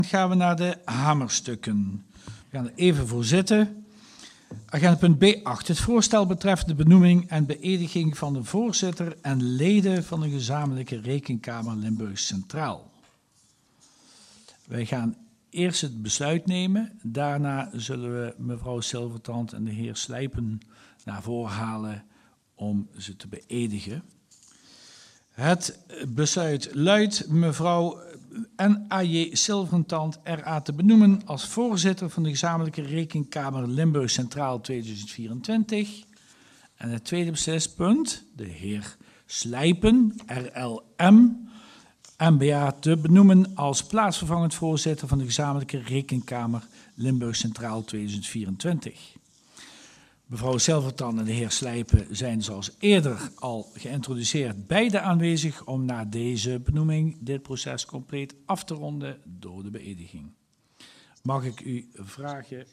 Gaan we naar de hamerstukken. We gaan er even voor zitten. Agenda punt B8. Het voorstel betreft de benoeming en beëdiging van de voorzitter en leden van de gezamenlijke rekenkamer Limburg Centraal. Wij gaan eerst het besluit nemen. Daarna zullen we mevrouw Silvertand en de heer Slijpen naar voren halen om ze te beëdigen. Het besluit luidt mevrouw N.A.J. Silvertand R.A. te benoemen als voorzitter van de gezamenlijke rekenkamer Limburg Centraal 2024. En het tweede beslispunt, de heer Slijpen R.L.M. MBA te benoemen als plaatsvervangend voorzitter van de gezamenlijke rekenkamer Limburg Centraal 2024. Mevrouw Silvertand en de heer Slijpen zijn zoals eerder al geïntroduceerd beide aanwezig om na deze benoeming dit proces compleet af te ronden door de beëdiging. Mag ik u vragen...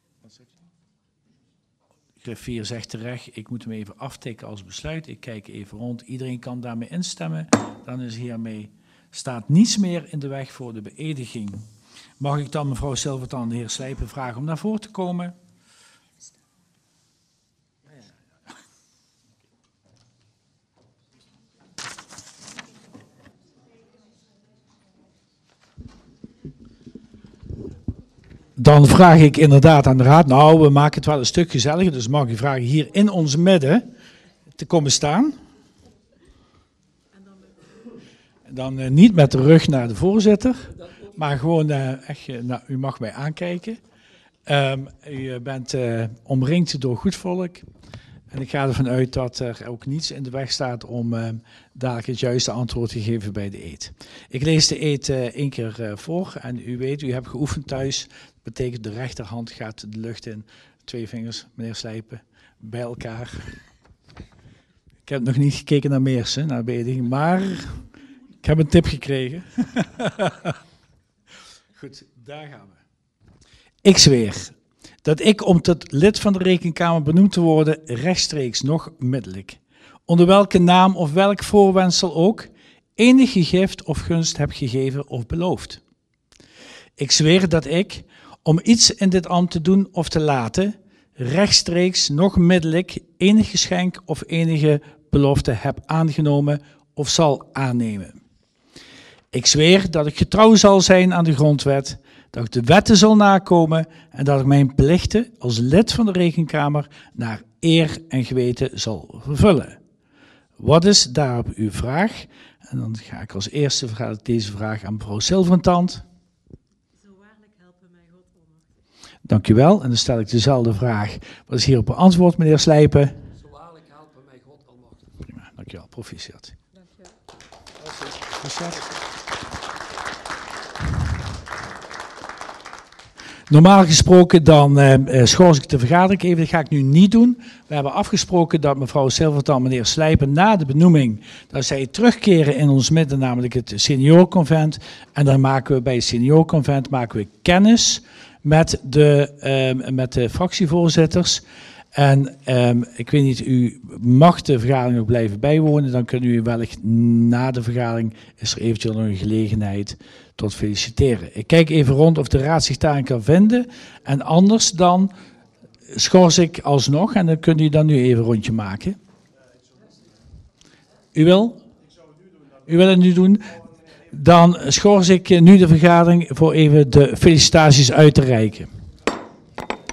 Griffier zegt terecht, ik moet hem even aftikken als besluit. Ik kijk even rond, iedereen kan daarmee instemmen. Dan is hiermee, staat niets meer in de weg voor de beëdiging. Mag ik dan mevrouw Silvertand en de heer Slijpen vragen om naar voren te komen? Dan vraag ik inderdaad aan de raad, nou, we maken het wel een stuk gezelliger, dus mag ik vragen hier in ons midden te komen staan. Dan niet met de rug naar de voorzitter, maar gewoon echt, nou, u mag mij aankijken. U bent omringd door goed volk en ik ga ervan uit dat er ook niets in de weg staat om dadelijk het juiste antwoord te geven bij de eed. Ik lees de eed 1 keer voor en u weet, u hebt geoefend thuis. Betekent de rechterhand gaat de lucht in. 2 vingers, meneer Slijpen, bij elkaar. Ik heb nog niet gekeken naar Meersen, naar beëdiging, maar ik heb een tip gekregen. Goed, daar gaan we. Ik zweer dat ik om tot lid van de Rekenkamer benoemd te worden, rechtstreeks nog middelijk, onder welke naam of welk voorwendsel ook, enige gift of gunst heb gegeven of beloofd. Ik zweer dat ik, om iets in dit ambt te doen of te laten, rechtstreeks nog middelijk enig geschenk of enige belofte heb aangenomen of zal aannemen. Ik zweer dat ik getrouw zal zijn aan de grondwet, dat ik de wetten zal nakomen en dat ik mijn plichten als lid van de Rekenkamer naar eer en geweten zal vervullen. Wat is daarop uw vraag? En dan ga ik als eerste deze vraag aan mevrouw Silvertand. Dank u wel. En dan stel ik dezelfde vraag. Wat is hierop antwoord, meneer Slijpen? Zo waarlijk helpen mij God almachtig. Prima, dank u wel. Proficiat. Dank je Proficiat. Normaal gesproken dan schors ik de vergadering even. Dat ga ik nu niet doen. We hebben afgesproken dat mevrouw Silvertand en meneer Slijpen na de benoeming, dat zij terugkeren in ons midden, namelijk het seniorenconvent. En dan maken we bij het seniorenconvent kennis met de fractievoorzitters. En ik weet niet, u mag de vergadering nog blijven bijwonen. Dan kunnen u wellicht na de vergadering, is er eventueel nog een gelegenheid tot feliciteren. Ik kijk even rond of de raad zich daarin kan vinden. En anders dan schors ik alsnog en dan kunt u dan nu even een rondje maken. U wil? U wil het nu doen? Dan schors ik nu de vergadering voor even de felicitaties uit te reiken.